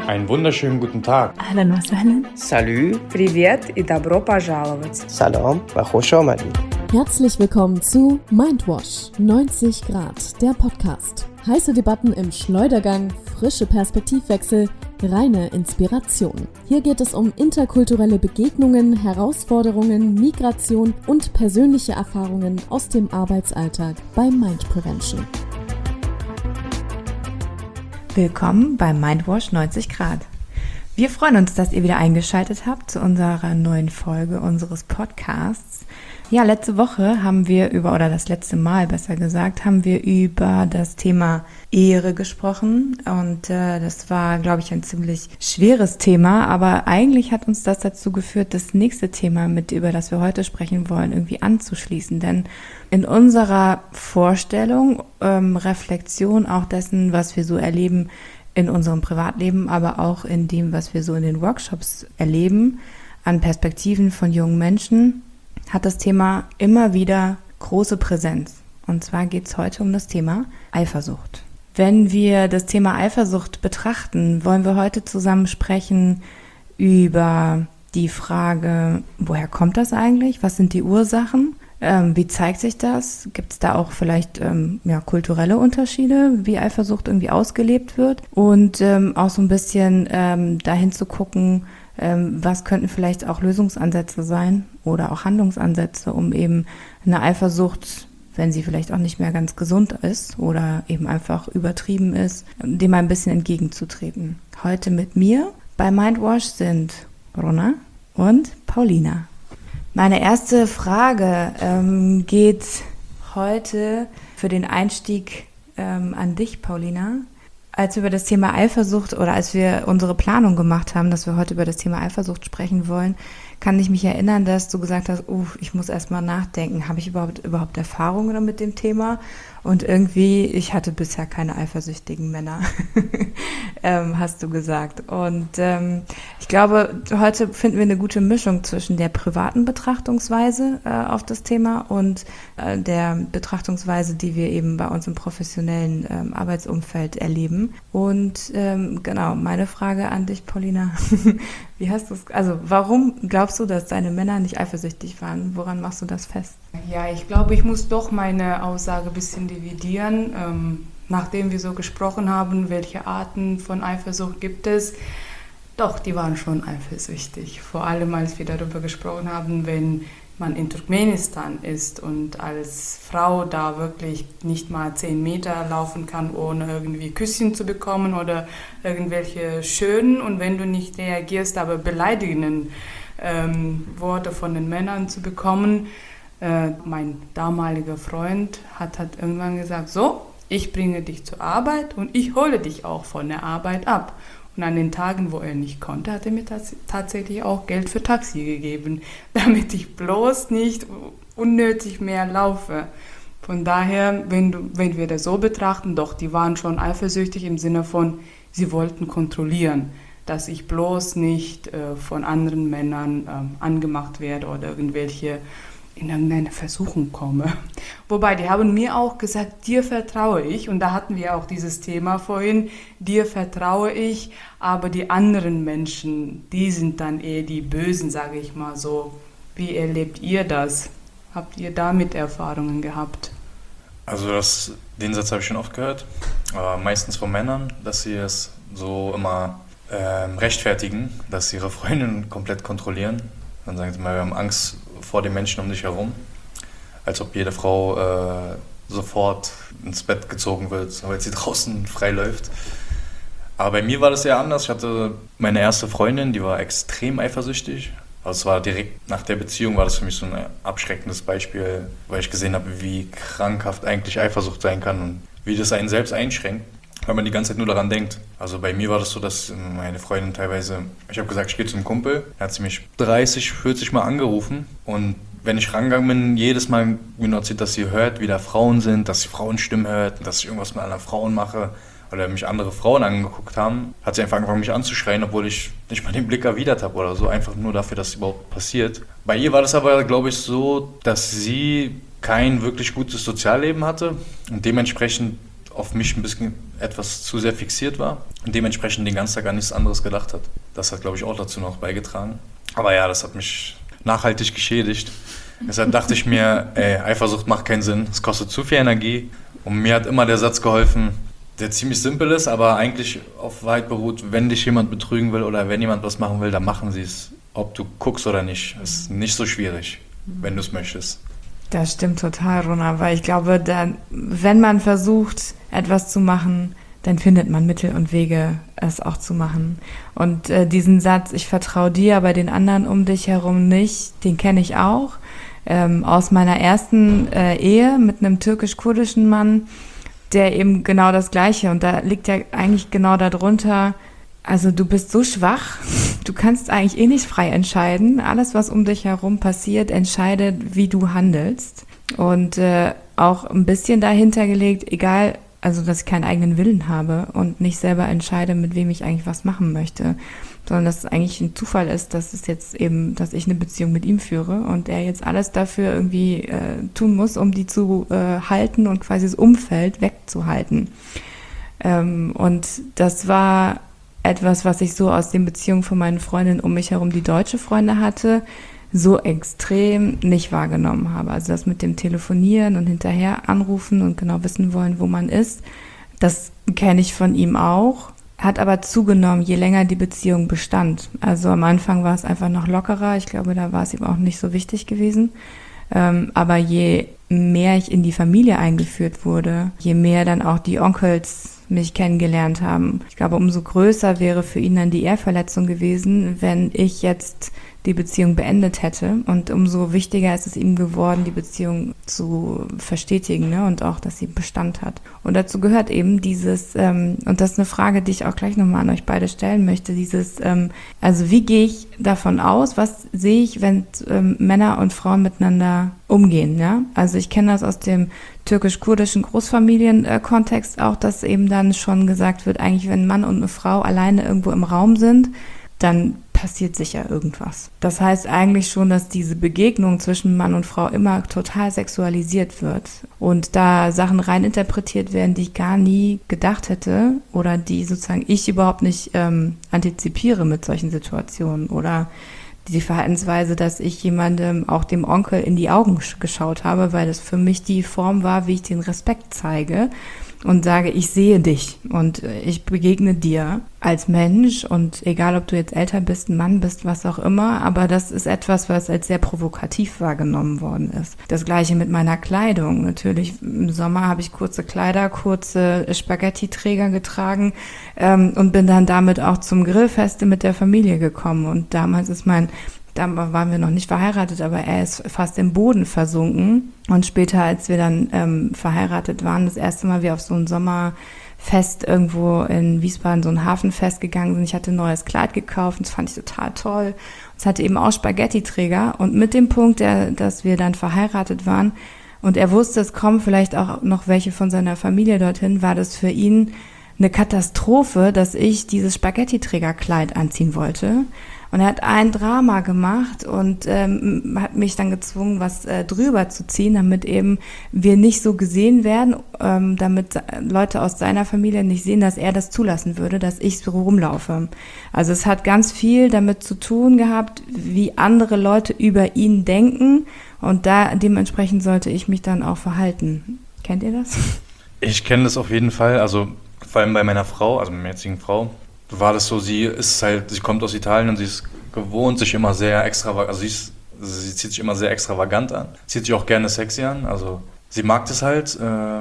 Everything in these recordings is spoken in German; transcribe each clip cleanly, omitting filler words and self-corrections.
Einen wunderschönen guten Tag. أهلا وسهلا. Salut, привет и добро пожаловать. Salam wa khosh amadid. Herzlich willkommen zu Mindwash 90 Grad, der Podcast. Heiße Debatten im Schleudergang, frische Perspektivwechsel, reine Inspiration. Hier geht es um interkulturelle Begegnungen, Herausforderungen, Migration und persönliche Erfahrungen aus dem Arbeitsalltag bei Mind Prevention. Willkommen bei Mindwash 90 Grad. Wir freuen uns, dass ihr wieder eingeschaltet habt zu unserer neuen Folge unseres Podcasts. Ja, letzte Woche haben wir das letzte Mal besser gesagt, haben wir über das Thema Ehre gesprochen und das war, glaube ich, ein ziemlich schweres Thema, aber eigentlich hat uns das dazu geführt, das nächste Thema, über das wir heute sprechen wollen, irgendwie anzuschließen, denn in unserer Vorstellung, Reflexion auch dessen, was wir so erleben in unserem Privatleben, aber auch in dem, was wir so in den Workshops erleben, an Perspektiven von jungen Menschen, hat das Thema immer wieder große Präsenz. Und zwar geht es heute um das Thema Eifersucht. Wenn wir das Thema Eifersucht betrachten, wollen wir heute zusammen sprechen über die Frage, woher kommt das eigentlich? Was sind die Ursachen? Wie zeigt sich das? Gibt es da auch vielleicht kulturelle Unterschiede, wie Eifersucht irgendwie ausgelebt wird? Und auch so ein bisschen dahin zu gucken, was könnten vielleicht auch Lösungsansätze sein oder auch Handlungsansätze, um eben eine Eifersucht, wenn sie vielleicht auch nicht mehr ganz gesund ist oder eben einfach übertrieben ist, dem ein bisschen entgegenzutreten. Heute mit mir bei Mindwash sind Rona und Paulina. Meine erste Frage geht heute für den Einstieg an dich, Paulina. Als wir über das Thema Eifersucht oder als wir unsere Planung gemacht haben, dass wir heute über das Thema Eifersucht sprechen wollen, kann ich mich erinnern, dass du gesagt hast, ich muss erst mal nachdenken, habe ich überhaupt Erfahrungen mit dem Thema? Und irgendwie, ich hatte bisher keine eifersüchtigen Männer, hast du gesagt. Und ich glaube, heute finden wir eine gute Mischung zwischen der privaten Betrachtungsweise auf das Thema und der Betrachtungsweise, die wir eben bei uns im professionellen Arbeitsumfeld erleben. Und genau, meine Frage an dich, Paulina, wie hast du es, also warum glaubst du, dass deine Männer nicht eifersüchtig waren? Woran machst du das fest? Ja, ich glaube, ich muss doch meine Aussage ein bisschen dividieren. Nachdem wir so gesprochen haben, welche Arten von Eifersucht gibt es, doch, die waren schon eifersüchtig. Vor allem, als wir darüber gesprochen haben, wenn man in Turkmenistan ist und als Frau da wirklich nicht mal 10 Meter laufen kann, ohne irgendwie Küsschen zu bekommen oder irgendwelche schönen und wenn du nicht reagierst, aber beleidigenden Worte von den Männern zu bekommen. Mein damaliger Freund hat irgendwann gesagt, so, ich bringe dich zur Arbeit und ich hole dich auch von der Arbeit ab. Und an den Tagen, wo er nicht konnte, hat er mir tatsächlich auch Geld für Taxi gegeben, damit ich bloß nicht unnötig mehr laufe. Von daher, wenn wir das so betrachten, doch, die waren schon eifersüchtig im Sinne von, sie wollten kontrollieren, dass ich bloß nicht von anderen Männern angemacht werde oder in irgendeine Versuchung komme. Wobei, die haben mir auch gesagt, dir vertraue ich. Und da hatten wir auch dieses Thema vorhin, dir vertraue ich, aber die anderen Menschen, die sind dann eher die Bösen, sage ich mal so. Wie erlebt ihr das? Habt ihr damit Erfahrungen gehabt? Also den Satz habe ich schon oft gehört, meistens von Männern, dass sie es so immer rechtfertigen, dass sie ihre Freundin komplett kontrollieren. Dann sagen sie mal, wir haben Angst vor den Menschen um dich herum, als ob jede Frau sofort ins Bett gezogen wird, weil sie draußen frei läuft. Aber bei mir war das eher anders. Ich hatte meine erste Freundin, die war extrem eifersüchtig. Also es war direkt nach der Beziehung, war das für mich so ein abschreckendes Beispiel, weil ich gesehen habe, wie krankhaft eigentlich Eifersucht sein kann und wie das einen selbst einschränkt, weil man die ganze Zeit nur daran denkt. Also bei mir war das so, dass meine Freundin teilweise, ich habe gesagt, ich gehe zum Kumpel, dann hat sie mich 30, 40 Mal angerufen und wenn ich rangegangen bin, jedes Mal mir erzählt, dass sie hört, wie da Frauen sind, dass sie Frauenstimmen hört, dass ich irgendwas mit anderen Frauen mache oder mich andere Frauen angeguckt haben, hat sie einfach angefangen, mich anzuschreien, obwohl ich nicht mal den Blick erwidert habe oder so, einfach nur dafür, dass es überhaupt passiert. Bei ihr war das aber, glaube ich, so, dass sie kein wirklich gutes Sozialleben hatte und dementsprechend auf mich ein bisschen etwas zu sehr fixiert war und dementsprechend den ganzen Tag an nichts anderes gedacht hat. Das hat, glaube ich, auch dazu noch beigetragen. Aber ja, das hat mich nachhaltig geschädigt. Deshalb dachte ich mir, Eifersucht macht keinen Sinn, es kostet zu viel Energie. Und mir hat immer der Satz geholfen, der ziemlich simpel ist, aber eigentlich auf Wahrheit beruht, wenn dich jemand betrügen will oder wenn jemand was machen will, dann machen sie es. Ob du guckst oder nicht, ist nicht so schwierig, wenn du es möchtest. Das stimmt total, Rona, weil ich glaube, wenn man versucht, etwas zu machen, dann findet man Mittel und Wege, es auch zu machen. Und diesen Satz, ich vertraue dir, aber den anderen um dich herum nicht, den kenne ich auch. Aus meiner ersten Ehe mit einem türkisch-kurdischen Mann, der eben genau das Gleiche, und da liegt ja eigentlich genau darunter, also du bist so schwach, du kannst eigentlich eh nicht frei entscheiden. Alles, was um dich herum passiert, entscheidet, wie du handelst. Und auch ein bisschen dahinter gelegt, egal, also dass ich keinen eigenen Willen habe und nicht selber entscheide, mit wem ich eigentlich was machen möchte, sondern dass es eigentlich ein Zufall ist, dass es jetzt eben, dass ich eine Beziehung mit ihm führe und er jetzt alles dafür irgendwie tun muss, um die zu halten und quasi das Umfeld wegzuhalten. Und das war etwas, was ich so aus den Beziehungen von meinen Freundinnen um mich herum, die deutsche Freunde hatte, so extrem nicht wahrgenommen habe. Also das mit dem Telefonieren und hinterher anrufen und genau wissen wollen, wo man ist, das kenne ich von ihm auch, hat aber zugenommen, je länger die Beziehung bestand. Also am Anfang war es einfach noch lockerer, ich glaube, da war es ihm auch nicht so wichtig gewesen. Aber je mehr ich in die Familie eingeführt wurde, je mehr dann auch die Onkels mich kennengelernt haben. Ich glaube, umso größer wäre für ihn dann die Ehrverletzung gewesen, wenn ich jetzt die Beziehung beendet hätte. Und umso wichtiger ist es ihm geworden, die Beziehung zu verstetigen, ne? Und auch, dass sie Bestand hat. Und dazu gehört eben dieses, und das ist eine Frage, die ich auch gleich nochmal an euch beide stellen möchte, dieses, also wie gehe ich davon aus, was sehe ich, wenn Männer und Frauen miteinander umgehen, ja? Also ich kenne das aus dem türkisch-kurdischen Großfamilienkontext auch, dass eben dann schon gesagt wird, eigentlich wenn ein Mann und eine Frau alleine irgendwo im Raum sind, dann passiert sicher irgendwas. Das heißt eigentlich schon, dass diese Begegnung zwischen Mann und Frau immer total sexualisiert wird und da Sachen reininterpretiert werden, die ich gar nie gedacht hätte oder die sozusagen ich überhaupt nicht antizipiere mit solchen Situationen oder die Verhaltensweise, dass ich jemandem, auch dem Onkel, in die Augen geschaut habe, weil das für mich die Form war, wie ich den Respekt zeige und sage, ich sehe dich und ich begegne dir als Mensch und egal, ob du jetzt älter bist, ein Mann bist, was auch immer, aber das ist etwas, was als sehr provokativ wahrgenommen worden ist. Das Gleiche mit meiner Kleidung. Natürlich im Sommer habe ich kurze Kleider, kurze Spaghetti-Träger getragen und bin dann damit auch zum Grillfeste mit der Familie gekommen und damals waren wir noch nicht verheiratet, aber er ist fast im Boden versunken. Und später, als wir dann verheiratet waren, das erste Mal wir auf so ein Sommerfest irgendwo in Wiesbaden, so ein Hafenfest gegangen sind. Ich hatte ein neues Kleid gekauft und das fand ich total toll. Es hatte eben auch Spaghetti-Träger. Und mit dem Punkt, dass wir dann verheiratet waren und er wusste, es kommen vielleicht auch noch welche von seiner Familie dorthin, war das für ihn eine Katastrophe, dass ich dieses Spaghetti-Träger-Kleid anziehen wollte. Und er hat ein Drama gemacht und hat mich dann gezwungen, was drüber zu ziehen, damit eben wir nicht so gesehen werden, damit Leute aus seiner Familie nicht sehen, dass er das zulassen würde, dass ich so rumlaufe. Also es hat ganz viel damit zu tun gehabt, wie andere Leute über ihn denken und dementsprechend sollte ich mich dann auch verhalten. Kennt ihr das? Ich kenne das auf jeden Fall, also vor allem bei meiner Frau, also meiner jetzigen Frau, war das so, sie kommt aus Italien und sie ist gewohnt, sich immer sehr extravagant, also sie zieht sich immer sehr extravagant an, zieht sich auch gerne sexy an, also sie mag das halt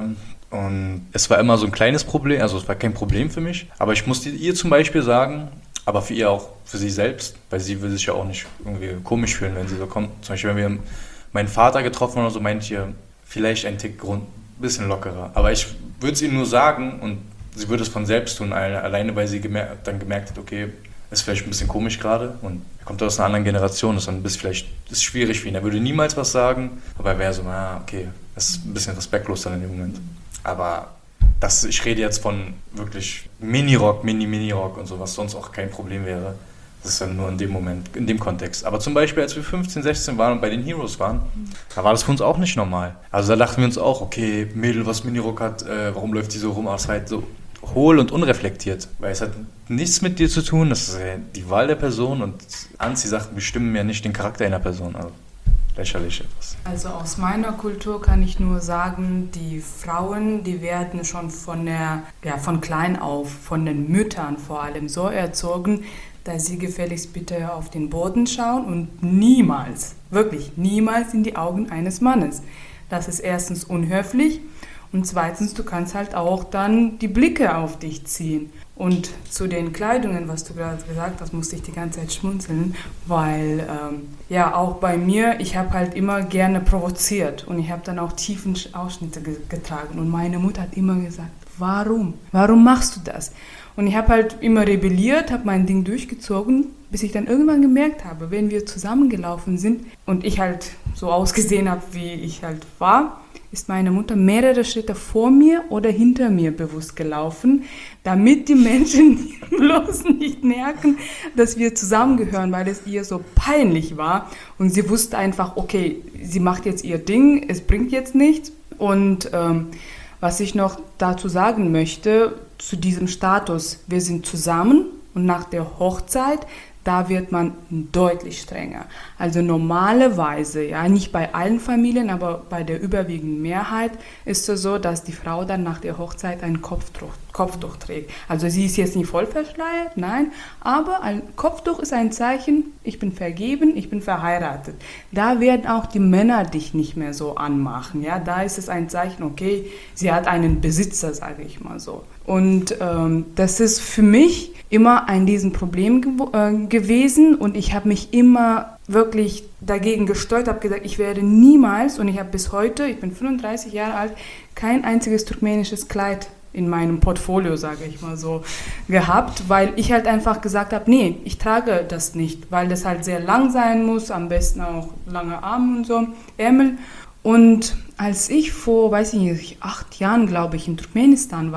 und es war immer so ein kleines Problem, also es war kein Problem für mich, aber ich musste ihr zum Beispiel sagen, aber für ihr auch, für sie selbst, weil sie will sich ja auch nicht irgendwie komisch fühlen, wenn sie so kommt. Zum Beispiel, wenn wir meinen Vater getroffen haben oder so, meint ihr, vielleicht ein Tick bisschen lockerer, aber ich würde es ihr nur sagen und sie würde es von selbst tun, alleine weil sie dann gemerkt hat, okay, ist vielleicht ein bisschen komisch gerade und er kommt aus einer anderen Generation, ist schwierig für ihn. Er würde niemals was sagen, aber er wäre so, okay, das ist ein bisschen respektlos dann in dem Moment. Aber ich rede jetzt von wirklich Mini-Rock und so, was sonst auch kein Problem wäre. Das ist dann nur in dem Moment, in dem Kontext. Aber zum Beispiel, als wir 15, 16 waren und bei den Heroes waren, da war das für uns auch nicht normal. Also da dachten wir uns auch, okay, Mädel, was Minirock hat, warum läuft die so rum? Aber es war halt so hohl und unreflektiert. Weil es hat nichts mit dir zu tun, das ist die Wahl der Person und Anziehsachen bestimmen ja nicht den Charakter einer Person. Also lächerlich etwas. Also aus meiner Kultur kann ich nur sagen, die Frauen, die werden schon von klein auf, von den Müttern vor allem so erzogen, dass sie gefälligst bitte auf den Boden schauen und niemals, wirklich niemals in die Augen eines Mannes. Das ist erstens unhöflich und zweitens, du kannst halt auch dann die Blicke auf dich ziehen. Und zu den Kleidungen, was du gerade gesagt hast, musste ich die ganze Zeit schmunzeln, weil auch bei mir, ich habe halt immer gerne provoziert und ich habe dann auch tiefen Ausschnitte getragen und meine Mutter hat immer gesagt, warum? Warum machst du das? Und ich habe halt immer rebelliert, habe mein Ding durchgezogen, bis ich dann irgendwann gemerkt habe, wenn wir zusammengelaufen sind und ich halt so ausgesehen habe, wie ich halt war, ist meine Mutter mehrere Schritte vor mir oder hinter mir bewusst gelaufen, damit die Menschen bloß nicht merken, dass wir zusammengehören, weil es ihr so peinlich war. Und sie wusste einfach, okay, sie macht jetzt ihr Ding, es bringt jetzt nichts. Und was ich noch dazu sagen möchte, zu diesem Status, wir sind zusammen und nach der Hochzeit, da wird man deutlich strenger. Also normalerweise, ja, nicht bei allen Familien, aber bei der überwiegenden Mehrheit ist es so, dass die Frau dann nach der Hochzeit ein Kopftuch trägt. Also sie ist jetzt nicht voll verschleiert, nein, aber ein Kopftuch ist ein Zeichen, ich bin vergeben, ich bin verheiratet. Da werden auch die Männer dich nicht mehr so anmachen, ja, da ist es ein Zeichen, okay, sie hat einen Besitzer, sage ich mal so. Und das ist für mich immer ein Riesenproblem gewesen und ich habe mich immer wirklich dagegen gesteuert, habe gesagt, ich werde niemals, und ich habe bis heute, ich bin 35 Jahre alt, kein einziges turkmenisches Kleid in meinem Portfolio, sage ich mal so, gehabt, weil ich halt einfach gesagt habe, nee, ich trage das nicht, weil das halt sehr lang sein muss, am besten auch lange Arme und so, Ärmel. Und als ich vor, 8 Jahren, glaube ich, in Turkmenistan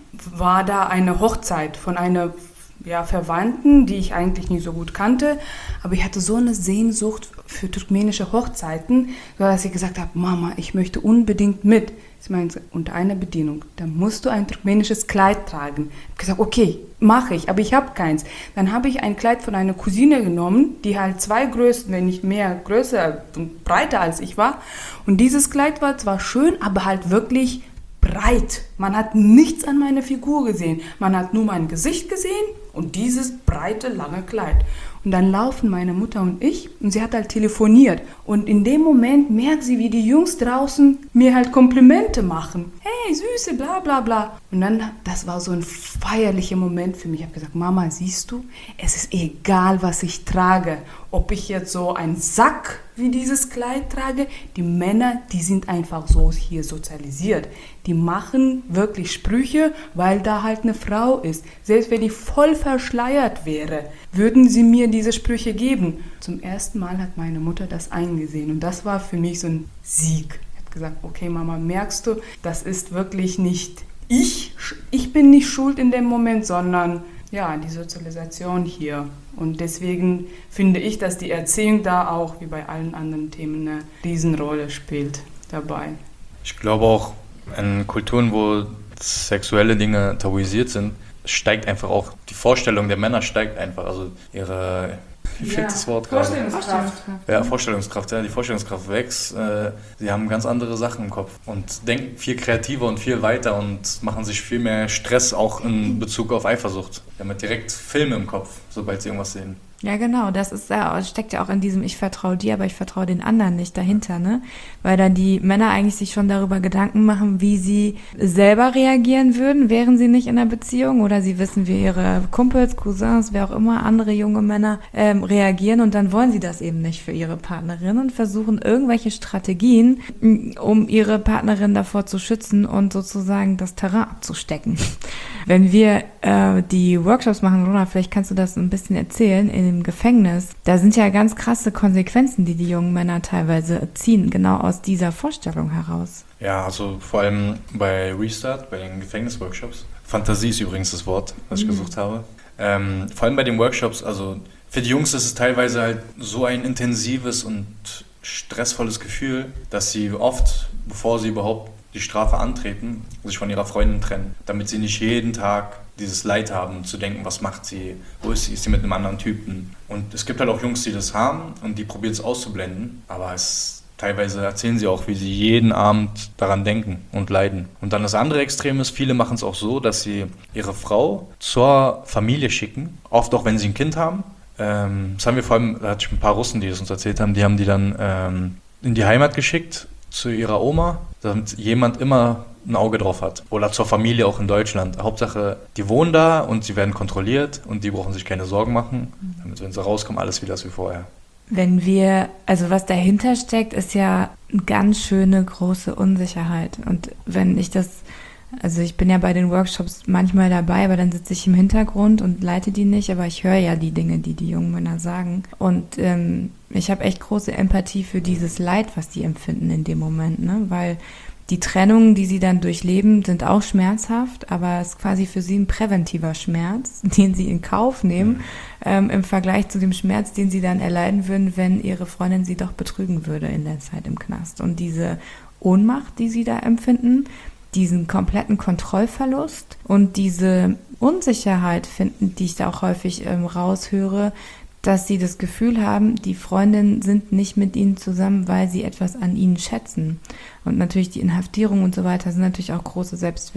war da eine Hochzeit von einer Verwandten, die ich eigentlich nicht so gut kannte, aber ich hatte so eine Sehnsucht für turkmenische Hochzeiten, dass ich gesagt habe, Mama, ich möchte unbedingt mit. Sie meinte, unter einer Bedingung, dann musst du ein turkmenisches Kleid tragen. Ich habe gesagt, okay, mache ich, aber ich habe keins. Dann habe ich ein Kleid von einer Cousine genommen, die halt 2 Größen, wenn nicht mehr, größer und breiter als ich war. Und dieses Kleid war zwar schön, aber halt wirklich breit. Man hat nichts an meiner Figur gesehen. Man hat nur mein Gesicht gesehen und dieses breite, lange Kleid. Und dann laufen meine Mutter und ich und sie hat halt telefoniert. Und in dem Moment merkt sie, wie die Jungs draußen mir halt Komplimente machen. Hey, Süße, bla bla bla. Und dann, das war so ein feierlicher Moment für mich. Ich habe gesagt, Mama, siehst du, es ist egal, was ich trage. Ob ich jetzt so einen Sack wie dieses Kleid trage, die Männer, die sind einfach so hier sozialisiert. Die machen wirklich Sprüche, weil da halt eine Frau ist. Selbst wenn ich voll verschleiert wäre, würden sie mir diese Sprüche geben. Zum ersten Mal hat meine Mutter das eingesehen und das war für mich so ein Sieg. Ich habe gesagt, okay Mama, merkst du, das ist wirklich nicht ich bin nicht schuld in dem Moment, sondern ja, die Sozialisation hier. Und deswegen finde ich, dass die Erziehung da auch, wie bei allen anderen Themen, eine Riesenrolle spielt dabei. Ich glaube auch, in Kulturen, wo sexuelle Dinge tabuisiert sind, steigt einfach auch, die Vorstellung der Männer steigt einfach, also ihre, wie fehlt das Wort gerade? Vorstellungskraft. Ja, Vorstellungskraft, ja, die Vorstellungskraft wächst. Sie haben ganz andere Sachen im Kopf und denken viel kreativer und viel weiter und machen sich viel mehr Stress auch in Bezug auf Eifersucht. Sie haben direkt Filme im Kopf, sobald sie irgendwas sehen. Ja, genau, das ist steckt ja auch in diesem ich vertraue dir, aber ich vertraue den anderen nicht dahinter, ne? Weil dann die Männer eigentlich sich schon darüber Gedanken machen, wie sie selber reagieren würden, wären sie nicht in einer Beziehung oder sie wissen, wie ihre Kumpels, Cousins, wer auch immer, andere junge Männer reagieren und dann wollen sie das eben nicht für ihre Partnerin und versuchen irgendwelche Strategien, um ihre Partnerin davor zu schützen und sozusagen das Terrain abzustecken. Wenn wir die Workshops machen, Rona, vielleicht kannst du das ein bisschen erzählen, im Gefängnis, da sind ja ganz krasse Konsequenzen, die jungen Männer teilweise ziehen, genau aus dieser Vorstellung heraus. Ja, also vor allem bei Restart, bei den Gefängnisworkshops. Fantasie ist übrigens das Wort, was ich gesucht habe. Vor allem bei den Workshops, also für die Jungs ist es teilweise halt so ein intensives und stressvolles Gefühl, dass sie oft, bevor sie überhaupt die Strafe antreten, sich von ihrer Freundin trennen, damit sie nicht jeden Tag dieses Leid haben, zu denken, was macht sie, wo ist sie mit einem anderen Typen. Und es gibt halt auch Jungs, die das haben und die probieren es auszublenden, aber teilweise erzählen sie auch, wie sie jeden Abend daran denken und leiden. Und dann das andere Extrem ist, viele machen es auch so, dass sie ihre Frau zur Familie schicken, oft auch wenn sie ein Kind haben. Das haben wir vor allem, da hatte ich ein paar Russen, die das uns erzählt haben, die haben die dann in die Heimat geschickt, zu ihrer Oma, damit jemand immer ein Auge drauf hat. Oder zur Familie auch in Deutschland. Hauptsache, die wohnen da und sie werden kontrolliert und die brauchen sich keine Sorgen machen, damit, wenn sie rauskommen, alles wieder ist wie vorher. Also was dahinter steckt, ist ja eine ganz schöne große Unsicherheit. Und ich bin ja bei den Workshops manchmal dabei, aber dann sitze ich im Hintergrund und leite die nicht, aber ich höre ja die Dinge, die jungen Männer sagen. Und ich habe echt große Empathie für dieses Leid, was die empfinden in dem Moment, ne? Weil die Trennungen, die sie dann durchleben, sind auch schmerzhaft, aber es ist quasi für sie ein präventiver Schmerz, den sie in Kauf nehmen, im Vergleich zu dem Schmerz, den sie dann erleiden würden, wenn ihre Freundin sie doch betrügen würde in der Zeit im Knast. Und diese Ohnmacht, die sie da empfinden, diesen kompletten Kontrollverlust und diese Unsicherheit finden, die ich da auch häufig raushöre, dass sie das Gefühl haben, die Freundinnen sind nicht mit ihnen zusammen, weil sie etwas an ihnen schätzen. Und natürlich die Inhaftierung und so weiter sind natürlich auch große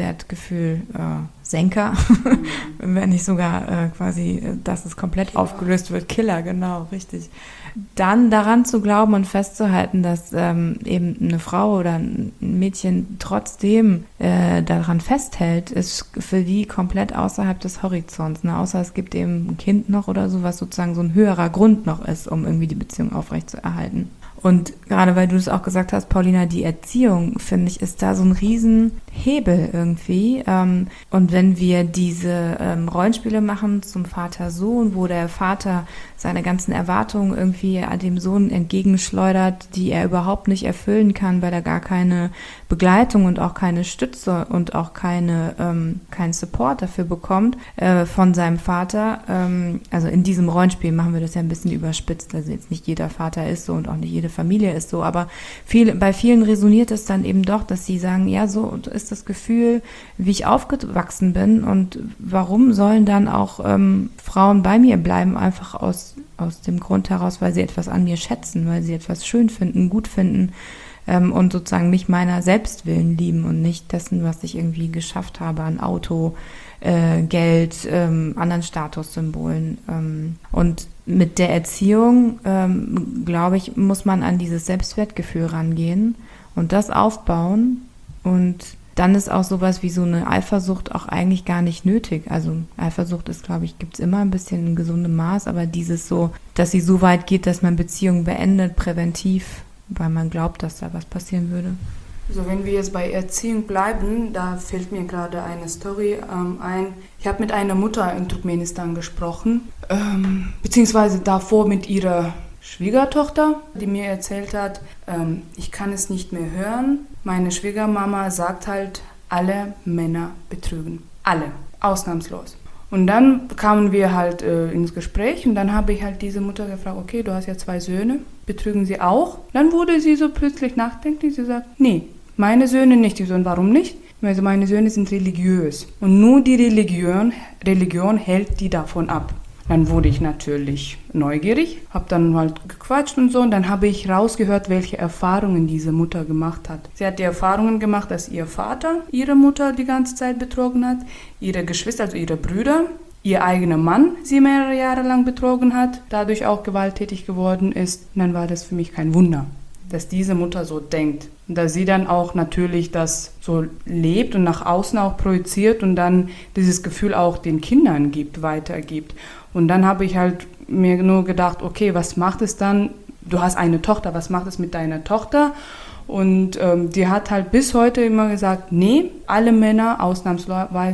Selbstwertgefühl-Senker, wenn nicht sogar quasi, dass es komplett aufgelöst wird. Killer, genau, richtig. Dann daran zu glauben und festzuhalten, dass eben eine Frau oder ein Mädchen trotzdem daran festhält, ist für die komplett außerhalb des Horizonts. Ne? Außer es gibt eben ein Kind noch oder so, was sozusagen so ein höherer Grund noch ist, um irgendwie die Beziehung aufrechtzuerhalten. Und gerade weil du es auch gesagt hast, Paulina, die Erziehung, finde ich, ist da so ein Riesenhebel irgendwie. Und wenn wir diese Rollenspiele machen zum Vater-Sohn, wo der Vater seine ganzen Erwartungen irgendwie dem Sohn entgegenschleudert, die er überhaupt nicht erfüllen kann, weil er gar keine Begleitung und auch keine Stütze und auch keinen Support dafür bekommt von seinem Vater. Also in diesem Rollenspiel machen wir das ja ein bisschen überspitzt. Also jetzt nicht jeder Vater ist so und auch nicht jede Familie ist so, aber bei vielen resoniert es dann eben doch, dass sie sagen, ja, so ist das Gefühl, wie ich aufgewachsen bin und warum sollen dann auch Frauen bei mir bleiben, einfach aus dem Grund heraus, weil sie etwas an mir schätzen, weil sie etwas schön finden, gut finden und sozusagen mich meiner selbst willen lieben und nicht dessen, was ich irgendwie geschafft habe an Auto, Geld, anderen Statussymbolen. Und mit der Erziehung, glaube ich, muss man an dieses Selbstwertgefühl rangehen und das aufbauen. Und dann ist auch sowas wie so eine Eifersucht auch eigentlich gar nicht nötig. Also Eifersucht ist, glaube ich, gibt es immer ein bisschen in gesundem Maß, aber dieses so, dass sie so weit geht, dass man Beziehungen beendet, präventiv, weil man glaubt, dass da was passieren würde. So, wenn wir jetzt bei Erziehung bleiben, da fällt mir gerade eine Story ein. Ich habe mit einer Mutter in Turkmenistan gesprochen, beziehungsweise davor mit ihrer Schwiegertochter, die mir erzählt hat, ich kann es nicht mehr hören. Meine Schwiegermama sagt halt, alle Männer betrügen. Alle, ausnahmslos. Und dann kamen wir halt ins Gespräch und dann habe ich halt diese Mutter gefragt, okay, du hast ja 2 Söhne, betrügen sie auch? Dann wurde sie so plötzlich nachdenklich, sie sagt, nee, meine Söhne nicht. Ich so, und warum nicht? Also meine Söhne sind religiös und nur die Religion hält die davon ab. Dann wurde ich natürlich neugierig, habe dann halt gequatscht und so und dann habe ich rausgehört, welche Erfahrungen diese Mutter gemacht hat. Sie hat die Erfahrungen gemacht, dass ihr Vater ihre Mutter die ganze Zeit betrogen hat, ihre Geschwister, also ihre Brüder, ihr eigener Mann sie mehrere Jahre lang betrogen hat, dadurch auch gewalttätig geworden ist. Und dann war das für mich kein Wunder, dass diese Mutter so denkt. Und dass sie dann auch natürlich das so lebt und nach außen auch projiziert und dann dieses Gefühl auch den Kindern weitergibt. Und dann habe ich halt mir nur gedacht, okay, was macht es dann? Du hast eine Tochter, was macht es mit deiner Tochter? Und die hat halt bis heute immer gesagt, nee, alle Männer ausnahmsweise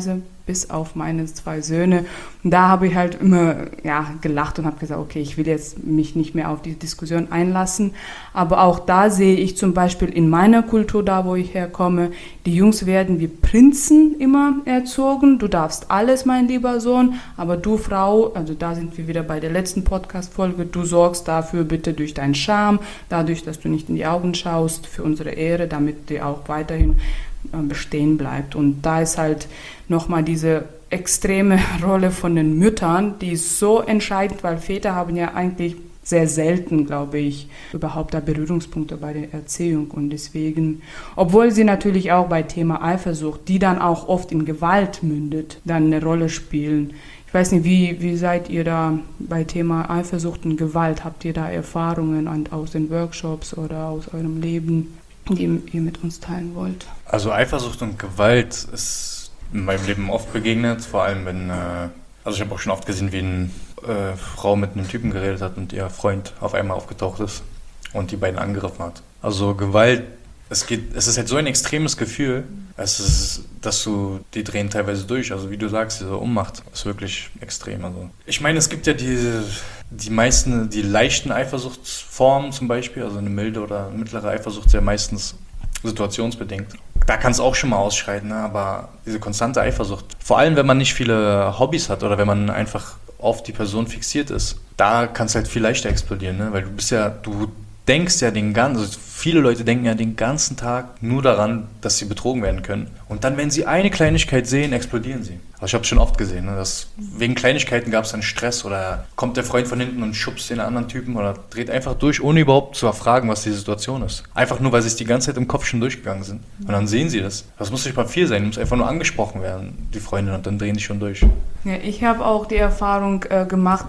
bis auf meine 2 Söhne. Und da habe ich halt immer gelacht und habe gesagt, okay, ich will jetzt mich nicht mehr auf die Diskussion einlassen. Aber auch da sehe ich zum Beispiel in meiner Kultur, da wo ich herkomme, die Jungs werden wie Prinzen immer erzogen. Du darfst alles, mein lieber Sohn, aber du Frau, also da sind wir wieder bei der letzten Podcast-Folge, du sorgst dafür bitte durch deinen Charme, dadurch, dass du nicht in die Augen schaust, für unsere Ehre, damit die auch weiterhin bestehen bleibt. Und da ist halt nochmal diese extreme Rolle von den Müttern, die ist so entscheidend, weil Väter haben ja eigentlich sehr selten, glaube ich, überhaupt da Berührungspunkte bei der Erziehung. Und deswegen, obwohl sie natürlich auch bei Thema Eifersucht, die dann auch oft in Gewalt mündet, dann eine Rolle spielen. Ich weiß nicht, wie seid ihr da bei Thema Eifersucht und Gewalt? Habt ihr da Erfahrungen aus den Workshops oder aus eurem Leben, die ihr mit uns teilen wollt? Also Eifersucht und Gewalt ist in meinem Leben oft begegnet, vor allem wenn, also ich habe auch schon oft gesehen, wie eine Frau mit einem Typen geredet hat und ihr Freund auf einmal aufgetaucht ist und die beiden angegriffen hat. Also Gewalt, es ist halt so ein extremes Gefühl, die drehen teilweise durch, also wie du sagst, diese Ohnmacht ist wirklich extrem. Also ich meine, es gibt ja die leichten Eifersuchtsformen zum Beispiel, also eine milde oder mittlere Eifersucht ist ja meistens situationsbedingt. Da kann es auch schon mal ausschreiten, ne? Aber diese konstante Eifersucht, vor allem wenn man nicht viele Hobbys hat oder wenn man einfach auf die Person fixiert ist, da kann es halt viel leichter explodieren, ne? Weil du denkst ja viele Leute denken ja den ganzen Tag nur daran, dass sie betrogen werden können. Und dann, wenn sie eine Kleinigkeit sehen, explodieren sie. Also ich habe es schon oft gesehen, ne, dass wegen Kleinigkeiten gab es dann Stress oder kommt der Freund von hinten und schubst den anderen Typen oder dreht einfach durch, ohne überhaupt zu erfragen, was die Situation ist. Einfach nur, weil sie es die ganze Zeit im Kopf schon durchgegangen sind. Und dann sehen sie das. Das muss nicht mal viel sein, muss einfach nur angesprochen werden, die Freundin, und dann drehen die schon durch. Ja, ich habe auch die Erfahrung gemacht,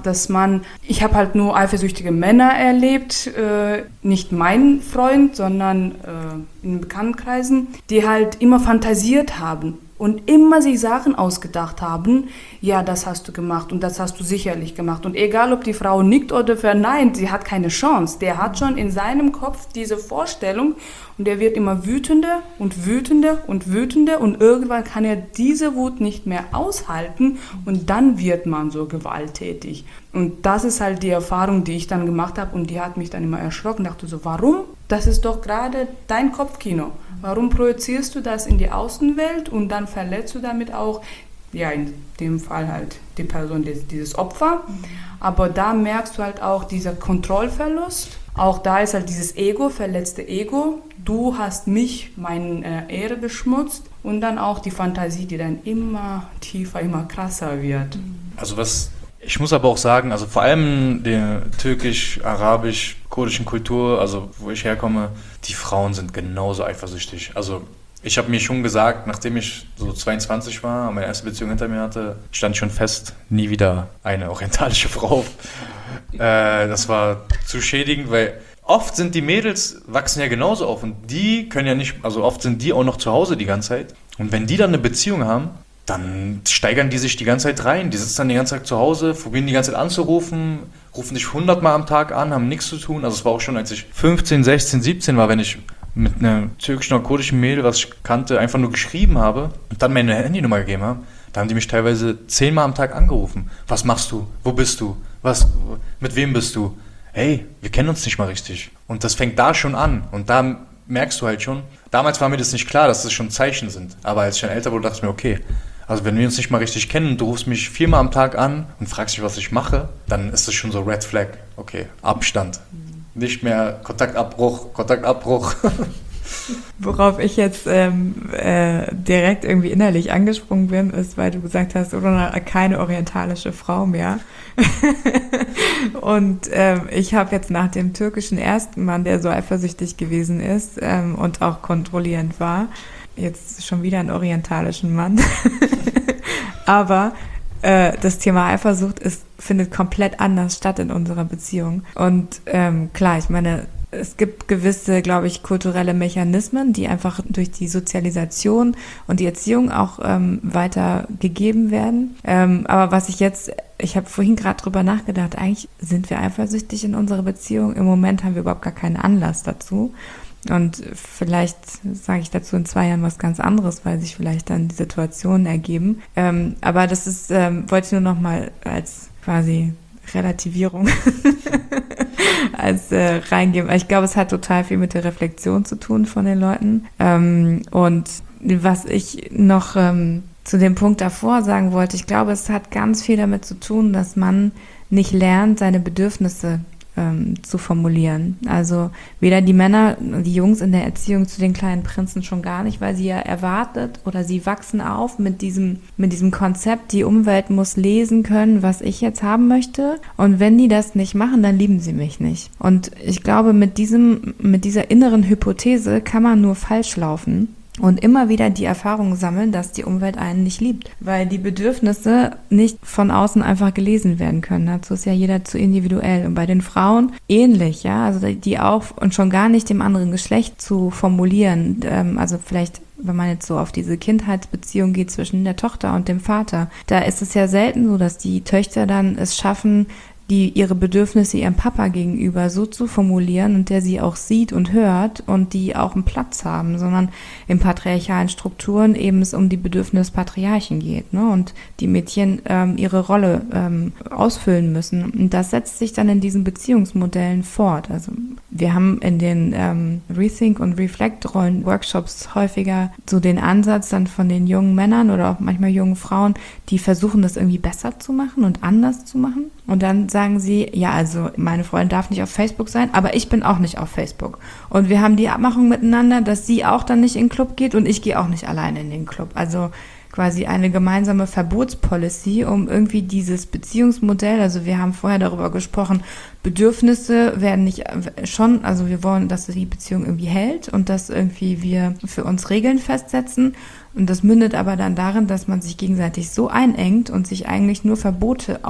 ich habe halt nur eifersüchtige Männer erlebt, nicht mein Freund, sondern in Bekanntenkreisen, die halt immer fantasiert haben und immer sich Sachen ausgedacht haben, ja, das hast du gemacht und das hast du sicherlich gemacht. Und egal, ob die Frau nickt oder verneint, sie hat keine Chance. Der hat schon in seinem Kopf diese Vorstellung und der wird immer wütender und wütender und wütender und irgendwann kann er diese Wut nicht mehr aushalten und dann wird man so gewalttätig. Und das ist halt die Erfahrung, die ich dann gemacht habe und die hat mich dann immer erschrocken. Ich dachte so, warum? Das ist doch gerade dein Kopfkino. Warum projizierst du das in die Außenwelt und dann verletzt du damit auch, ja, in dem Fall halt die Person, dieses Opfer. Aber da merkst du halt auch dieser Kontrollverlust. Auch da ist halt dieses Ego, verletzte Ego. Du hast meine Ehre beschmutzt und dann auch die Fantasie, die dann immer tiefer, immer krasser wird. Also ich muss aber auch sagen, also vor allem der türkisch-arabisch-kurdischen Kultur, also wo ich herkomme, die Frauen sind genauso eifersüchtig. Also ich habe mir schon gesagt, nachdem ich so 22 war, meine erste Beziehung hinter mir hatte, stand schon fest, nie wieder eine orientalische Frau. Das war zu schädigend, weil oft sind die Mädels, wachsen ja genauso auf und die können ja nicht, also oft sind die auch noch zu Hause die ganze Zeit. Und wenn die dann eine Beziehung haben, dann steigern die sich die ganze Zeit rein. Die sitzen dann die ganze Zeit zu Hause, probieren die ganze Zeit anzurufen, rufen dich 100 Mal am Tag an, haben nichts zu tun. Also es war auch schon, als ich 15, 16, 17 war, wenn ich mit einem türkischen oder kurdischen Mädel, was ich kannte, einfach nur geschrieben habe und dann meine Handynummer gegeben habe. Da haben die mich teilweise 10 Mal am Tag angerufen. Was machst du? Wo bist du? Mit wem bist du? Hey, wir kennen uns nicht mal richtig. Und das fängt da schon an. Und da merkst du halt schon, damals war mir das nicht klar, dass das schon Zeichen sind. Aber als ich dann älter wurde, dachte ich mir, okay, also wenn wir uns nicht mal richtig kennen und du rufst mich 4 Mal am Tag an und fragst mich, was ich mache, dann ist das schon so Red Flag. Okay, Abstand. Nicht mehr Kontaktabbruch. Worauf ich jetzt direkt irgendwie innerlich angesprungen bin, ist, weil du gesagt hast, oder keine orientalische Frau mehr. Und ich habe jetzt nach dem türkischen ersten Mann, der so eifersüchtig gewesen ist und auch kontrollierend war, jetzt schon wieder einen orientalischen Mann. Aber das Thema Eifersucht findet komplett anders statt in unserer Beziehung. Und klar, ich meine, es gibt gewisse, glaube ich, kulturelle Mechanismen, die einfach durch die Sozialisation und die Erziehung auch weitergegeben werden. Aber ich habe vorhin gerade drüber nachgedacht, eigentlich sind wir eifersüchtig in unserer Beziehung. Im Moment haben wir überhaupt gar keinen Anlass dazu. Und vielleicht sage ich dazu in 2 Jahren was ganz anderes, weil sich vielleicht dann die Situationen ergeben. Aber das ist, wollte ich nur noch mal als quasi Relativierung als reingeben. Ich glaube, es hat total viel mit der Reflexion zu tun von den Leuten. Und was ich noch zu dem Punkt davor sagen wollte, ich glaube, es hat ganz viel damit zu tun, dass man nicht lernt, seine Bedürfnisse zu formulieren. Also weder die Männer, die Jungs in der Erziehung zu den kleinen Prinzen schon gar nicht, weil sie ja erwartet oder sie wachsen auf mit diesem Konzept, die Umwelt muss lesen können, was ich jetzt haben möchte. Und wenn die das nicht machen, dann lieben sie mich nicht. Und ich glaube, mit dieser inneren Hypothese kann man nur falsch laufen. Und immer wieder die Erfahrung sammeln, dass die Umwelt einen nicht liebt, weil die Bedürfnisse nicht von außen einfach gelesen werden können. Dazu ist ja jeder zu individuell. Und bei den Frauen ähnlich, ja, also die auch und schon gar nicht dem anderen Geschlecht zu formulieren, also vielleicht, wenn man jetzt so auf diese Kindheitsbeziehung geht zwischen der Tochter und dem Vater, da ist es ja selten so, dass die Töchter dann es schaffen, ihre Bedürfnisse ihrem Papa gegenüber so zu formulieren und der sie auch sieht und hört und die auch einen Platz haben, sondern in patriarchalen Strukturen eben es um die Bedürfnisse des Patriarchen geht, ne? Und die Mädchen ihre Rolle ausfüllen müssen. Und das setzt sich dann in diesen Beziehungsmodellen fort. Also wir haben in den Rethink- und Reflect-Rollen-Workshops häufiger so den Ansatz dann von den jungen Männern oder auch manchmal jungen Frauen, die versuchen, das irgendwie besser zu machen und anders zu machen. Und dann sagen sie, ja, also meine Freundin darf nicht auf Facebook sein, aber ich bin auch nicht auf Facebook. Und wir haben die Abmachung miteinander, dass sie auch dann nicht in den Club geht und ich gehe auch nicht alleine in den Club. Also quasi eine gemeinsame Verbotspolicy, um irgendwie dieses Beziehungsmodell, also wir haben vorher darüber gesprochen, Bedürfnisse werden nicht schon, also wir wollen, dass die Beziehung irgendwie hält und dass irgendwie wir für uns Regeln festsetzen. Und das mündet aber dann darin, dass man sich gegenseitig so einengt und sich eigentlich nur Verbote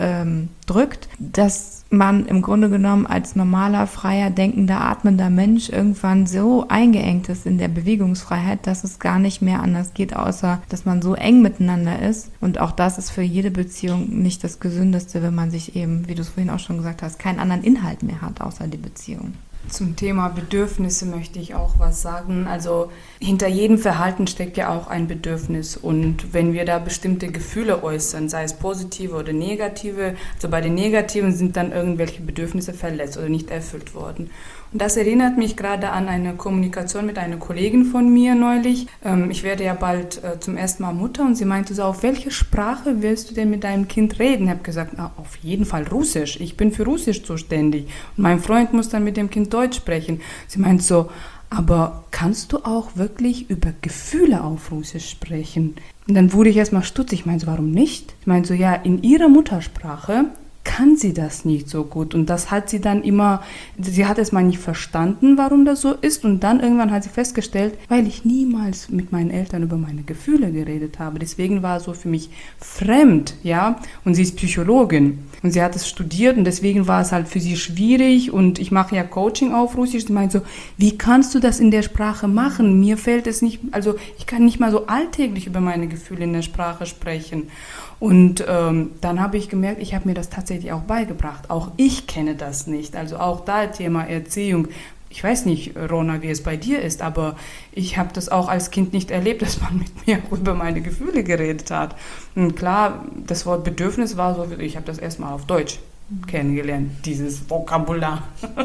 aufdrückt, dass man im Grunde genommen als normaler, freier, denkender, atmender Mensch irgendwann so eingeengt ist in der Bewegungsfreiheit, dass es gar nicht mehr anders geht, außer dass man so eng miteinander ist. Und auch das ist für jede Beziehung nicht das Gesündeste, wenn man sich eben, wie du es vorhin auch schon gesagt hast, keinen anderen Inhalt mehr hat, außer die Beziehung. Zum Thema Bedürfnisse möchte ich auch was sagen. Also hinter jedem Verhalten steckt ja auch ein Bedürfnis. Und wenn wir da bestimmte Gefühle äußern, sei es positive oder negative, also bei den negativen sind dann irgendwelche Bedürfnisse verletzt oder nicht erfüllt worden. Und das erinnert mich gerade an eine Kommunikation mit einer Kollegin von mir neulich. Ich werde ja bald zum ersten Mal Mutter und sie meinte so, auf welche Sprache willst du denn mit deinem Kind reden? Ich habe gesagt, na, auf jeden Fall Russisch. Ich bin für Russisch zuständig. Und mein Freund muss dann mit dem Kind Deutsch sprechen. Sie meint so, aber kannst du auch wirklich über Gefühle auf Russisch sprechen? Und dann wurde ich erstmal stutzig. Ich meinte so, warum nicht? Ich meinte so, ja, in ihrer Muttersprache kann sie das nicht so gut. Und das hat sie dann immer, sie hat es mal nicht verstanden, warum das so ist. Und dann irgendwann hat sie festgestellt, weil ich niemals mit meinen Eltern über meine Gefühle geredet habe. Deswegen war es so für mich fremd, ja. Und sie ist Psychologin. Und sie hat es studiert und deswegen war es halt für sie schwierig. Und ich mache ja Coaching auf Russisch. Sie meint so, wie kannst du das in der Sprache machen? Mir fällt es nicht, also ich kann nicht mal so alltäglich über meine Gefühle in der Sprache sprechen. Und dann habe ich gemerkt, ich habe mir das tatsächlich auch beigebracht. Auch ich kenne das nicht. Also auch da Thema Erziehung. Ich weiß nicht, Rona, wie es bei dir ist, aber ich habe das auch als Kind nicht erlebt, dass man mit mir auch über meine Gefühle geredet hat. Und klar, das Wort Bedürfnis war so, ich habe das erstmal auf Deutsch kennengelernt, dieses Vokabular.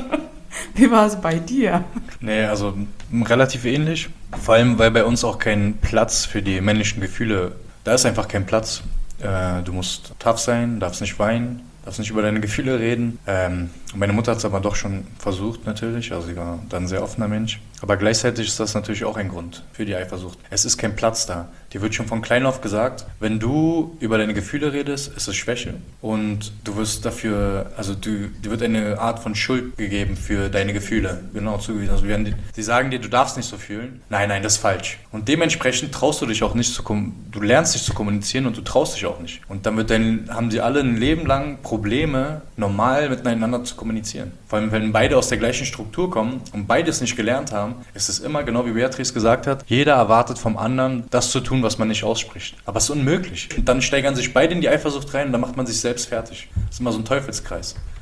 Wie war es bei dir? Nee, also relativ ähnlich. Vor allem, weil bei uns auch kein Platz für die männlichen Gefühle, da ist einfach kein Platz. Du musst tough sein, darfst nicht weinen, darfst nicht über deine Gefühle reden. Meine Mutter hat es aber doch schon versucht natürlich, also sie war dann ein sehr offener Mensch. Aber gleichzeitig ist das natürlich auch ein Grund für die Eifersucht. Es ist kein Platz da. Dir wird schon von klein auf gesagt, wenn du über deine Gefühle redest, ist es Schwäche. Und du wirst dafür, also dir wird eine Art von Schuld gegeben für deine Gefühle. Genau zugewiesen. Also sie sagen dir, du darfst nicht so fühlen. Nein, das ist falsch. Und dementsprechend traust du dich auch nicht du lernst nicht zu kommunizieren und du traust dich auch nicht. Und dann haben sie alle ein Leben lang Probleme, normal miteinander zu kommunizieren. Vor allem, wenn beide aus der gleichen Struktur kommen und beides nicht gelernt haben, ist es immer, genau wie Beatrice gesagt hat, jeder erwartet vom anderen, das zu tun, was man nicht ausspricht. Aber es ist unmöglich. Und dann steigern sich beide in die Eifersucht rein und dann macht man sich selbst fertig. Das ist immer so ein Teufelskreis.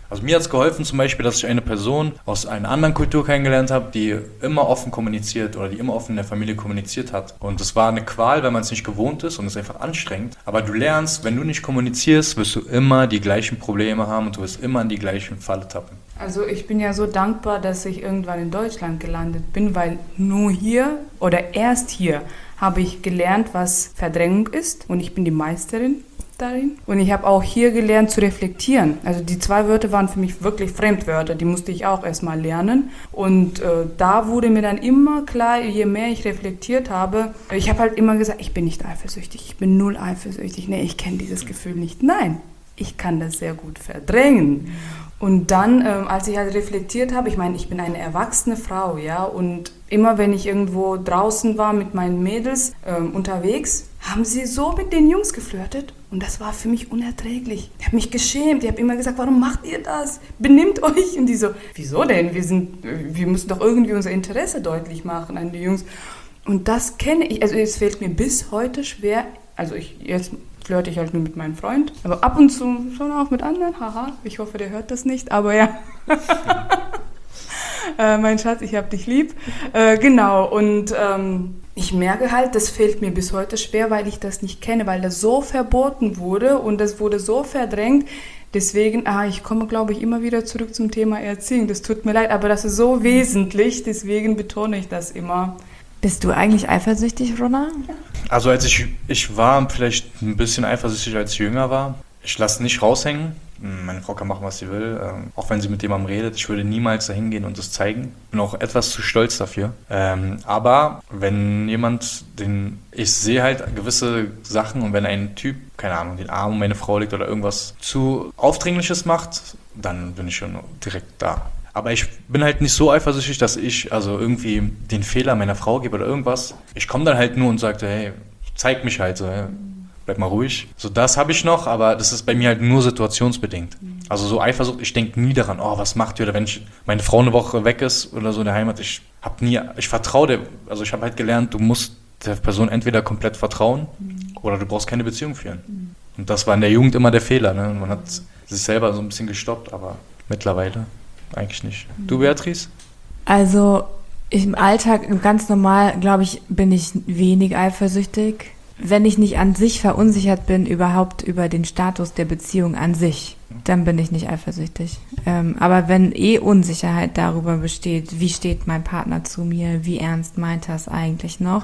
Also mir hat es geholfen zum Beispiel, dass ich eine Person aus einer anderen Kultur kennengelernt habe, die immer offen kommuniziert oder die immer offen in der Familie kommuniziert hat. Und das war eine Qual, weil man es nicht gewohnt ist und es ist einfach anstrengend. Aber du lernst, wenn du nicht kommunizierst, wirst du immer die gleichen Probleme haben und du wirst immer in die gleichen Falle tappen. Also ich bin ja so dankbar, dass ich irgendwann in Deutschland gelandet bin, weil nur hier oder erst hier habe ich gelernt, was Verdrängung ist und ich bin die Meisterin darin. Und ich habe auch hier gelernt zu reflektieren. Also die 2 Wörter waren für mich wirklich Fremdwörter, die musste ich auch erstmal lernen. Und da wurde mir dann immer klar, je mehr ich reflektiert habe, ich habe halt immer gesagt, ich bin nicht eifersüchtig, ich bin null eifersüchtig. Nee, ich kenne dieses Gefühl nicht. Nein, ich kann das sehr gut verdrängen. Und dann, als ich halt reflektiert habe, ich meine, ich bin eine erwachsene Frau, ja, und immer wenn ich irgendwo draußen war mit meinen Mädels unterwegs, haben sie so mit den Jungs geflirtet und das war für mich unerträglich. Ich habe mich geschämt, ich habe immer gesagt, warum macht ihr das? Benimmt euch. Und die so, wieso denn? Wir müssen doch irgendwie unser Interesse deutlich machen an die Jungs. Und das kenne ich, also es fällt mir bis heute schwer, also jetzt flirte ich halt nur mit meinem Freund, aber ab und zu schon auch mit anderen, haha, ich hoffe, der hört das nicht, aber ja. Mein Schatz, ich hab dich lieb. Genau, und ich merke halt, das fällt mir bis heute schwer, weil ich das nicht kenne, weil das so verboten wurde und das wurde so verdrängt. Deswegen, ich komme, glaube ich, immer wieder zurück zum Thema Erziehung. Das tut mir leid, aber das ist so wesentlich, deswegen betone ich das immer. Bist du eigentlich eifersüchtig, Rona? Also ich war vielleicht ein bisschen eifersüchtig, als ich jünger war. Ich lasse nicht raushängen. Meine Frau kann machen, was sie will, auch wenn sie mit jemandem redet. Ich würde niemals dahin gehen und das zeigen. Bin auch etwas zu stolz dafür. Aber wenn jemand, ich sehe halt gewisse Sachen und wenn ein Typ, keine Ahnung, den Arm um meine Frau legt oder irgendwas zu Aufdringliches macht, dann bin ich schon direkt da. Aber ich bin halt nicht so eifersüchtig, dass ich also irgendwie den Fehler meiner Frau gebe oder irgendwas. Ich komme dann halt nur und sage, hey, zeig mich halt so, hey, bleib mal ruhig. So, das habe ich noch, aber das ist bei mir halt nur situationsbedingt. Also so Eifersucht, ich denke nie daran, wenn wenn meine Frau eine Woche weg ist oder so in der Heimat, ich vertraue der, also ich habe halt gelernt, du musst der Person entweder komplett vertrauen oder du brauchst keine Beziehung führen. Und das war in der Jugend immer der Fehler, ne? Man hat sich selber so ein bisschen gestoppt, aber mittlerweile eigentlich nicht. Du, Beatrice? Also im Alltag, ganz normal, glaube ich, bin ich wenig eifersüchtig. Wenn ich nicht an sich verunsichert bin, überhaupt über den Status der Beziehung an sich, dann bin ich nicht eifersüchtig. Aber wenn Unsicherheit darüber besteht, wie steht mein Partner zu mir, wie ernst meint er es eigentlich noch,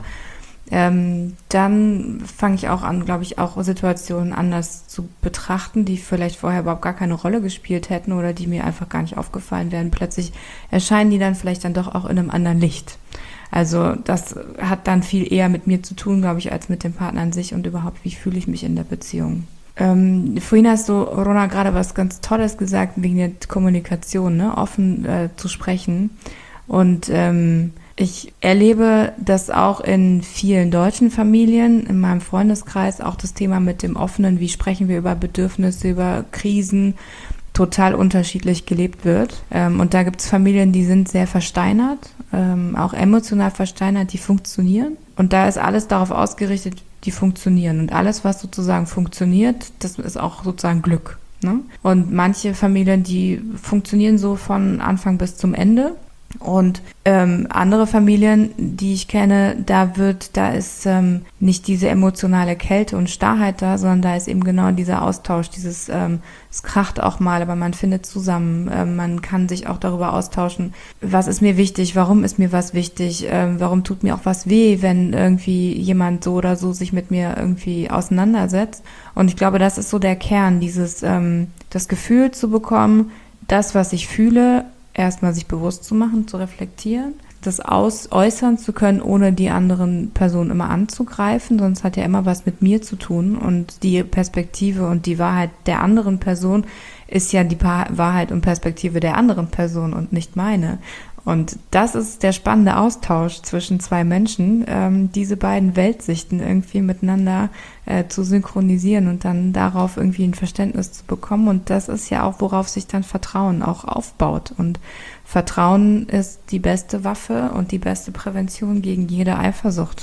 dann fange ich auch an, glaube ich, auch Situationen anders zu betrachten, die vielleicht vorher überhaupt gar keine Rolle gespielt hätten oder die mir einfach gar nicht aufgefallen wären. Plötzlich erscheinen die dann vielleicht dann doch auch in einem anderen Licht. Also das hat dann viel eher mit mir zu tun, glaube ich, als mit dem Partner an sich und überhaupt, wie fühle ich mich in der Beziehung. Vorhin hast du, Rona, gerade was ganz Tolles gesagt, wegen der Kommunikation, ne? Offen zu sprechen. Und ich erlebe das auch in vielen deutschen Familien, in meinem Freundeskreis, auch das Thema mit dem Offenen, wie sprechen wir über Bedürfnisse, über Krisen, total unterschiedlich gelebt wird. Und da gibt es Familien, die sind sehr versteinert, auch emotional versteinert, die funktionieren. Und da ist alles darauf ausgerichtet, die funktionieren. Und alles, was sozusagen funktioniert, das ist auch sozusagen Glück, ne? Und manche Familien, die funktionieren so von Anfang bis zum Ende. Und andere Familien, die ich kenne, da ist nicht diese emotionale Kälte und Starrheit da, sondern da ist eben genau dieser Austausch, es kracht auch mal, aber man findet zusammen, man kann sich auch darüber austauschen, was ist mir wichtig, warum ist mir was wichtig, warum tut mir auch was weh, wenn irgendwie jemand so oder so sich mit mir irgendwie auseinandersetzt. Und ich glaube, das ist so der Kern, das Gefühl zu bekommen, das, was ich fühle, erstmal sich bewusst zu machen, zu reflektieren, das äußern zu können, ohne die anderen Personen immer anzugreifen, sonst hat ja immer was mit mir zu tun und die Perspektive und die Wahrheit der anderen Person ist ja die Wahrheit und Perspektive der anderen Person und nicht meine. Und das ist der spannende Austausch zwischen zwei Menschen, diese beiden Weltsichten irgendwie miteinander zu synchronisieren und dann darauf irgendwie ein Verständnis zu bekommen. Und das ist ja auch, worauf sich dann Vertrauen auch aufbaut. Und Vertrauen ist die beste Waffe und die beste Prävention gegen jede Eifersucht.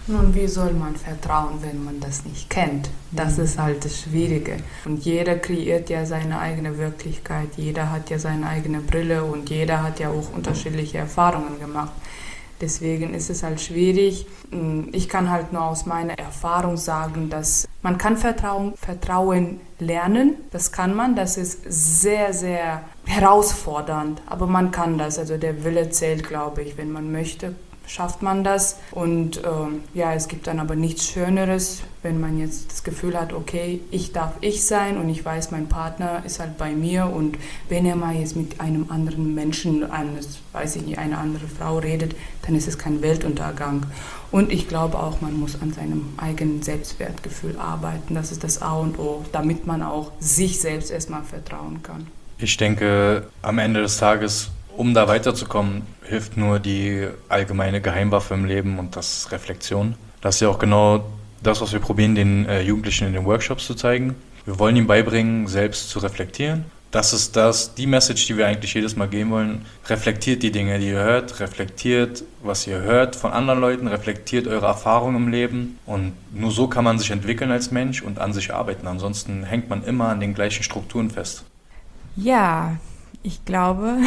Nun, wie soll man vertrauen, wenn man das nicht kennt? Das ist halt das Schwierige. Und jeder kreiert ja seine eigene Wirklichkeit, jeder hat ja seine eigene Brille und jeder hat ja auch unterschiedliche Erfahrungen gemacht. Deswegen ist es halt schwierig. Ich kann halt nur aus meiner Erfahrung sagen, dass man kann Vertrauen lernen. Das kann man. Das ist sehr, sehr herausfordernd. Aber man kann das. Also der Wille zählt, glaube ich. Wenn man möchte, schafft man das. Und es gibt dann aber nichts Schöneres, wenn man jetzt das Gefühl hat, okay, ich darf ich sein und ich weiß, mein Partner ist halt bei mir und wenn er mal jetzt mit einem anderen Menschen, eine andere Frau redet, dann ist es kein Weltuntergang. Und ich glaube auch, man muss an seinem eigenen Selbstwertgefühl arbeiten. Das ist das A und O, damit man auch sich selbst erstmal vertrauen kann. Ich denke, am Ende des Tages, um da weiterzukommen, hilft nur die allgemeine Geheimwaffe im Leben und das ist Reflexion. Das ist ja auch genau das, was wir probieren, den Jugendlichen in den Workshops zu zeigen. Wir wollen ihnen beibringen, selbst zu reflektieren. Das ist die Message, die wir eigentlich jedes Mal geben wollen. Reflektiert die Dinge, die ihr hört, reflektiert, was ihr hört von anderen Leuten, reflektiert eure Erfahrungen im Leben. Und nur so kann man sich entwickeln als Mensch und an sich arbeiten. Ansonsten hängt man immer an den gleichen Strukturen fest. Ja, ich glaube,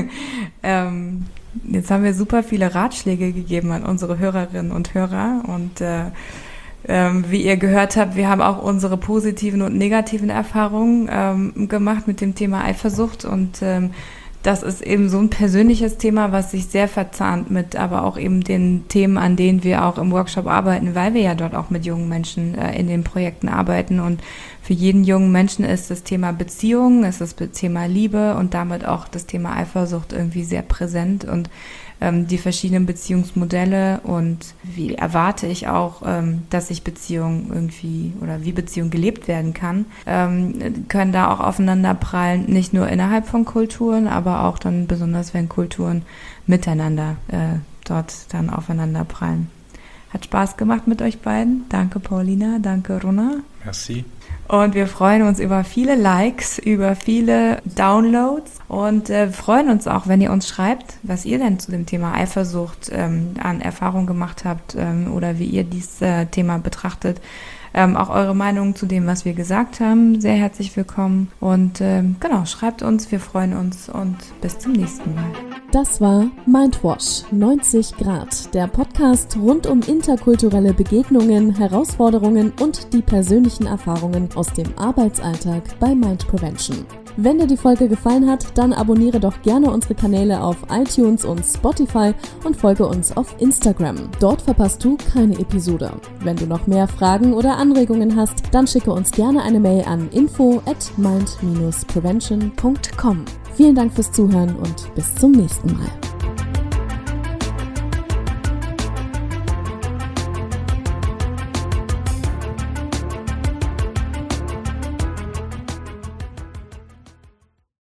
jetzt haben wir super viele Ratschläge gegeben an unsere Hörerinnen und Hörer und wie ihr gehört habt, wir haben auch unsere positiven und negativen Erfahrungen gemacht mit dem Thema Eifersucht und das ist eben so ein persönliches Thema, was sich sehr verzahnt mit aber auch eben den Themen, an denen wir auch im Workshop arbeiten, weil wir ja dort auch mit jungen Menschen in den Projekten arbeiten und für jeden jungen Menschen ist das Thema Beziehung, ist das Thema Liebe und damit auch das Thema Eifersucht irgendwie sehr präsent und die verschiedenen Beziehungsmodelle und wie erwarte ich auch, dass sich Beziehung irgendwie oder wie Beziehung gelebt werden kann, können da auch aufeinander prallen, nicht nur innerhalb von Kulturen, aber auch dann besonders, wenn Kulturen miteinander dort dann aufeinander prallen. Hat Spaß gemacht mit euch beiden. Danke Paulina, danke Runa. Merci. Und wir freuen uns über viele Likes, über viele Downloads und freuen uns auch, wenn ihr uns schreibt, was ihr denn zu dem Thema Eifersucht an Erfahrung gemacht habt oder wie ihr dieses Thema betrachtet. Auch eure Meinung zu dem, was wir gesagt haben, sehr herzlich willkommen. Und schreibt uns, wir freuen uns und bis zum nächsten Mal. Das war Mindwash 90 Grad, der Podcast rund um interkulturelle Begegnungen, Herausforderungen und die persönlichen Erfahrungen aus dem Arbeitsalltag bei Mind Prevention. Wenn dir die Folge gefallen hat, dann abonniere doch gerne unsere Kanäle auf iTunes und Spotify und folge uns auf Instagram. Dort verpasst du keine Episode. Wenn du noch mehr Fragen oder Anregungen hast, dann schicke uns gerne eine Mail an info@mind-prevention.com. Vielen Dank fürs Zuhören und bis zum nächsten Mal.